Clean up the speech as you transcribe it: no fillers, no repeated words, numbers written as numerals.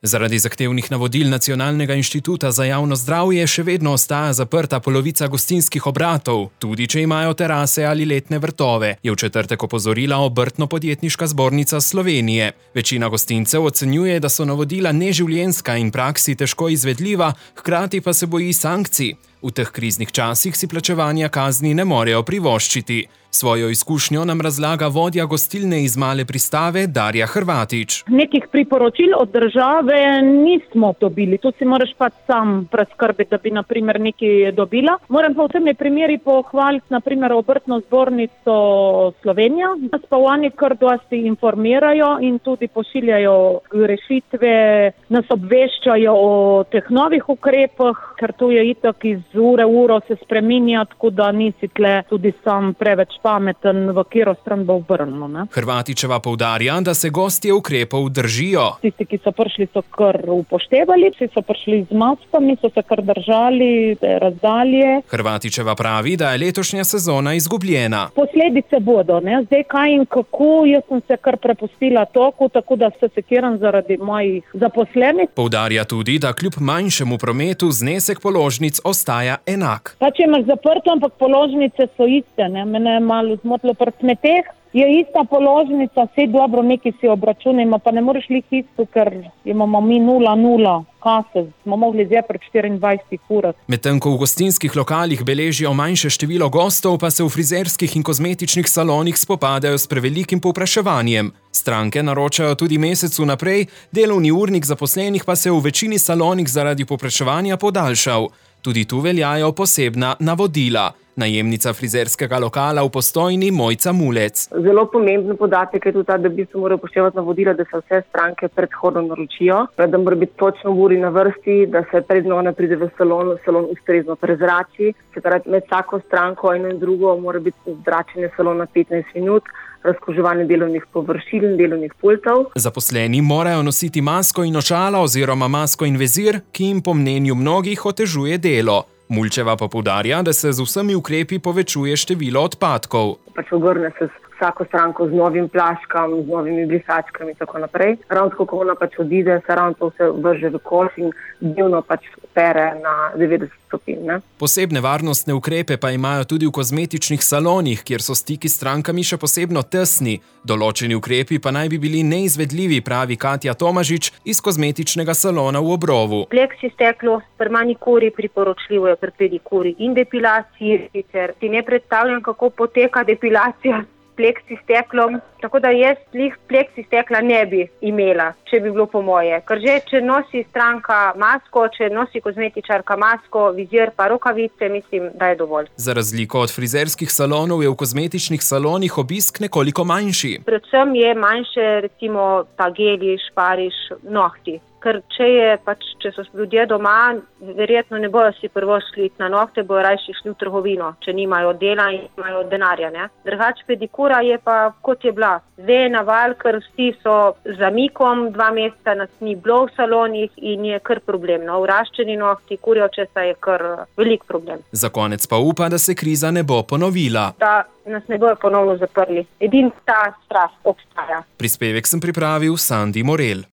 Zaradi zahtevnih navodil Nacionalnega inštituta za javno zdravje še vedno ostaja zaprta polovica gostinskih obratov, tudi če imajo terase ali letne vrtove, je v četrtek opozorila Obrtno-podjetniška zbornica Slovenije. Večina gostincev ocenjuje, da so navodila neživljenjska in praksi težko izvedljiva, hkrati pa se boji sankcij. V teh kriznih časih si plačevanja kazni ne morejo privoščiti. Svojo izkušnjo nam razlaga vodja gostilne iz Male Pristave Darja Hrvatič. Nekih priporočil od države nismo dobili. Tu si moraš pač sam preskrbeti, da bi naprimer nekaj dobila. Moram pa v tem primeri pohvaliti naprimer Obrtno zbornico Slovenija. Nas pa oni kar dosti informirajo in tudi pošiljajo rešitve, nas obveščajo o teh novih ukrepih, ker tu je itak iz ure v uro se spreminja, tako da nisi tle tudi sam preveč pameten, v katero stran bo obrnilo. Hrvatičeva poudarja, da se gostje ukrepov držijo. Tisti, ki so prišli, so kar upoštevali, vsi so prišli z maskami, so se kar držali razdalje. Hrvatičeva pravi, da je letošnja sezona izgubljena. Posledice bodo, zdaj kaj in kako, jaz sem se kar prepustila toku, tako da se sekiram zaradi mojih zaposlenih. Poudarja tudi, da kljub manjšemu prometu znesek položnic ostaja enak. Pač imaš zaprto, ampak položnice so iste, Mene je malo zmotilo pri kmeteh. Je ista položnica, vse dobro, nekaj si obračunajmo, pa ne moreš lih isto, ker imamo mi 0,0 kase, smo mogli zdaj pred 24 urah. Medtem ko v gostinskih lokalih beležijo manjše število gostov, pa se v frizerskih in kozmetičnih salonih spopadajo s prevelikim povpraševanjem. Stranke naročajo tudi mesec vnaprej, delovni urnik zaposlenih pa se v večini salonih zaradi povpraševanja podaljšal. Tudi tu veljajo posebna navodila. Najemnica frizerskega lokala v Postojni Mojca Mulec. Zelo pomemben podatek je tudi ta, da bi se morali upoštevati navodila, da se vse stranke predhodno naročijo, da mora biti točno v uri na vrsti, da se predno ne pride v salon ustrezno prezrači. Se pravi, med vsako stranko eno in drugo mora biti zračenje salona 15 minut, razkuževanje delovnih površin in delovnih pultov. Zaposleni morajo nositi masko in očala oziroma masko in vezir, ki jim po mnenju mnogih otežuje delo. Mulčeva pa poudarja, da se z vsemi ukrepi povečuje število odpadkov. Ogrne se vsako stranko z novim plaškam, z novimi brisačkami in tako naprej. Ravno tako, ko ona odide, se ravno to vse vrže v koš in dnevno pere na 90 stopinj. Posebne varnostne ukrepe pa imajo tudi v kozmetičnih salonih, kjer so stiki s strankami še posebno tesni. Določeni ukrepi pa naj bi bili neizvedljivi, pravi Katja Tomažič iz kozmetičnega salona v Obrovu. Pleksi steklo, pri manikuri priporočljivo je pri pedikuri in depilaciji, sicer si ne predstavljam, kako poteka depilacija pleksi steklom, tako da jaz pleksi stekla ne bi imela, če bi bilo po moje. Ker že, če nosi stranka masko, če nosi kozmetičarka masko, vizir pa rokavice, mislim, da je dovolj. Za razliko od frizerskih salonov je v kozmetičnih salonih obisk nekoliko manjši. Predvsem je manjše, recimo, ta geli, špariš, nohti. Ker če so ljudje doma, verjetno ne bojo si prvo šli na nohte, bojo rajši šli v trgovino, če nimajo dela in nimajo denarja. Drugač pedikura je pa kot je bila. Zdaj je naval, ker vsi so zamikom, 2 meseca nas ni bilo v salonih in je kar problem. Vraščeni nohti, kurjo česa je kar velik problem. Za konec pa upa, da se kriza ne bo ponovila. Da nas ne bojo ponovno zaprli. Edin ta strah obstaja. Prispevek sem pripravil Sandi Morel.